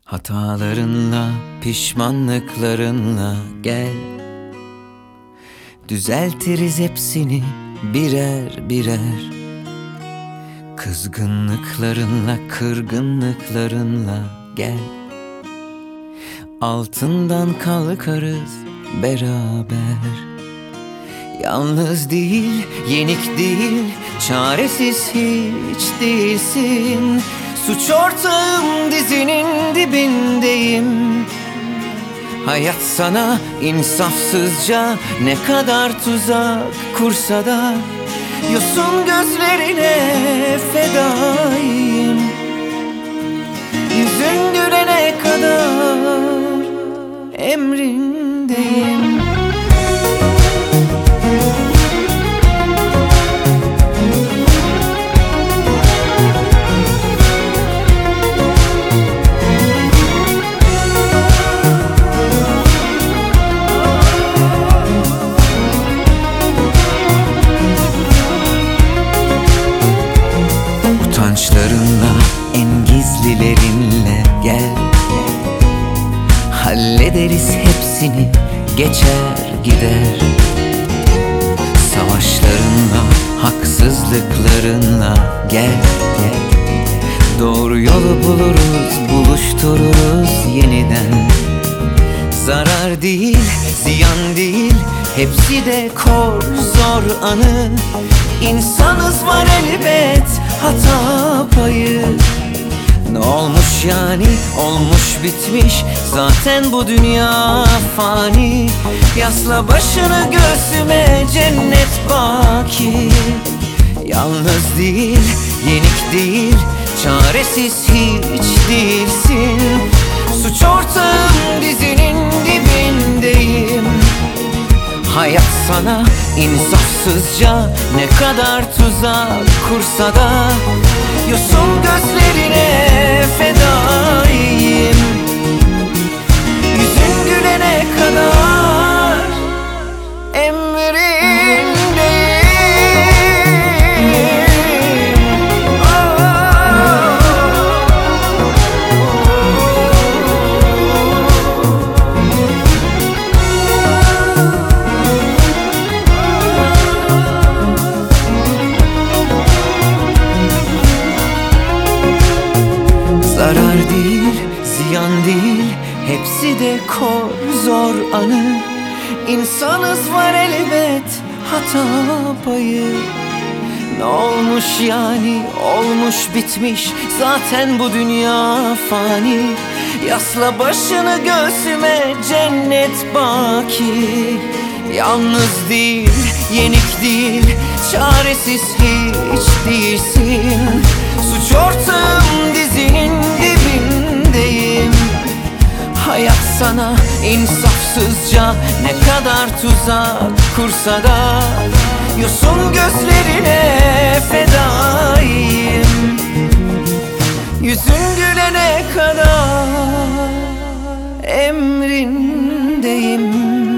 Hatalarınla, pişmanlıklarınla gel. Düzeltiriz hepsini birer birer. Kızgınlıklarınla, kırgınlıklarınla gel. Altından kalkarız beraber. Yalnız değil, yenik değil, çaresiz hiç değilsin. Suç ortağım, dizinin dibindeyim. Hayat sana insafsızca ne kadar tuzak kursa da yosun gözlerine fedayım. Yüzün gülene kadar emrindeyim. Utançlarınla, en gizlilerinle gel. Hallederiz hepsini, geçer gider. Savaşlarınla, haksızlıklarınla gel. Doğru yolu buluruz, buluştururuz yeniden. Zarar değil, ziyan değil, hepsi de kor zor anı. İnsanız var elbet, hata payı. Ne olmuş yani, olmuş bitmiş, zaten bu dünya fani. Yasla başını göğsüme, cennet baki. Yalnız değil, yenik değil, çaresiz hiç değilsin. Suç ortağım, dizinin dibindeyim. Hayat sana insafsızca ne kadar tuzak kursa da yosun gözlerine fedayım. Yüzün gülene kadar emrindeyim. Zarar değil, ziyan değil, hepsi de kor zor anı. İnsanız var elbet, hata payı. Ne olmuş yani, olmuş bitmiş, zaten bu dünya fani. Yasla başını göğsüme, cennet baki. Yalnız değil, yenik değil, çaresiz hiç değilsin. Suç ortağım, dizinin dibindeyim. Hayat sana insafsızca ne kadar tuzak kursa da yosun gözlerine fedayım. Yüzün gülene kadar emrindeyim.